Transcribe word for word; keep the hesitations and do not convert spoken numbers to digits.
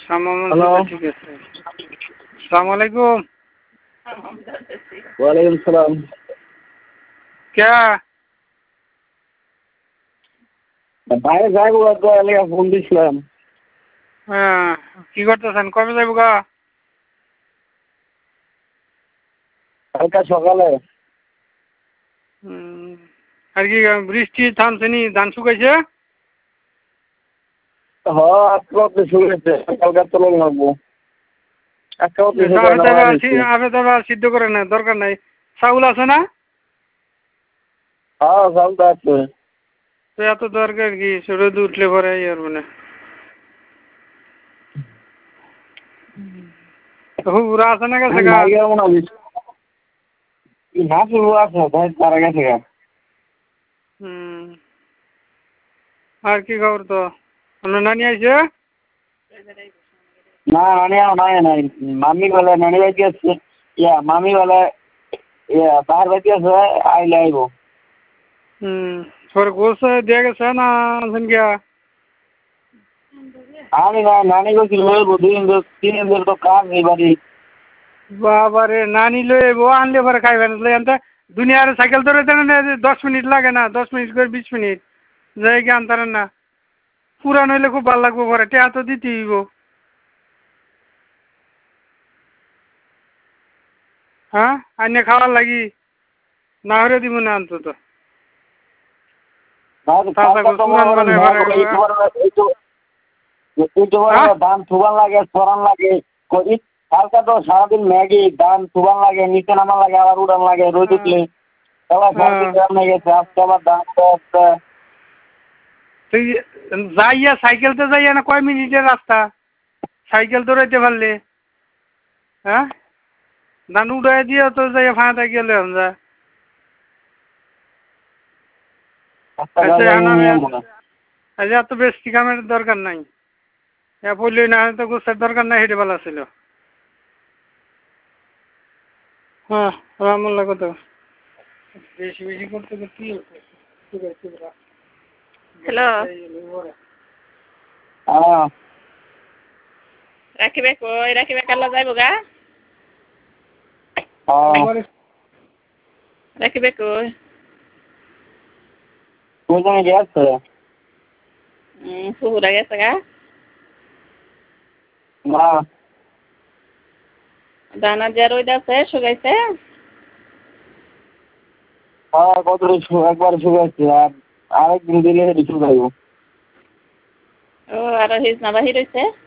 Hello, ঠিক আছে। আসসালামু আলাইকুম। ওয়ালাইকুম সালাম। কে বাইরে যাইবো তো এলাকা ফোন দিছিলাম। হ্যাঁ, কি করতেছেন? কবে যাইব গা? কালকা সকালে। হুম, আর কি বৃষ্টি থামছে নি? ধান শুকাইছে? হ আজকে অব্দি শুনেছে, কালকা তো লাগবো। আজকে অব্দি আবে তো আবার শুনে আবে তো আবার সিদ্ধ করে না, দরকার নাই। চাউল আছে না? হ্যাঁ চালটা আছে। তো এত দরকার কি? রোদ উঠলে পরে আর মানে হুবুরা আছে না গেছে গা? না শুরু আছে, ভাই তারা গেছে গা। হুম, আর কি খবর তো? আপনার নানি আইছে? না নানি আর নাই নাই মামি বলে নানি বাড়ি আছে, ইয়া মামি বলে ইয়া তার বাড়ি আছে, আইলে আইব। হুম, পরে গোস দিয়ে গেছে না আছেন গিয়া? আমি না নানি গেছিল দুদিন তিন দিন তো কাজ নেই বাড়ি। বাবারে নানি লই বউ আনলে পরে খাইবেন এনতে দুনিয়ার সাইকেল ধরে দেন না, দশ মিনিট লাগে না, দশ মিনিট করে বিশ মিনিট যাই কি আনতারেন না। পুরান হইলে খুব ভালো লাগবো, পরে টেহা তো দিতে হইব। হ্যাঁ, আইনে খাওয়ার লাগি না হলে দিব না অন্তত। তাজা গোস পুরান মানে হ্যাঁ ধান থুবান লাগে, সরান লাগে, কালকা তো সারাদিন ম্যাগি ধান থুবান লাগে, নিচে নামান লাগে, আবার উড়ান লাগে, রোদ উঠলে সবাই সারাদিন রান্না গেছে, আজকে আবার ধান তুই যাইয়া সাইকেলতে যাইয়া না কয় মিনিটের রাস্তা সাইকেল দৌড়াইতে পারলে? হ্যাঁ, ধান উড়াই দিয়ে তো যাইয়া ফাঁদা গেলে হন যা। আচ্ছা আচ্ছা, এত বেশি কামের দরকার নাই, বললি না তো গোসের দরকার নাই, হেঁটে বেলা ছিল। হ্যাঁ, রামুল্লা কত বেশি বেশি করতে কি হ্যালো, রাখিবে কই? রাখিবে কালা যাইব গা? রাখিবে কই? গেছে হুম, ফুহুরা গেছে গা? না দানা যে রোদ আছে শুকাইছে? হ্যাঁ কত একবার শুকাইছে, আর আরেকদিন দিলে শুকাইব। ও আর হিজ না বাহির হইছে?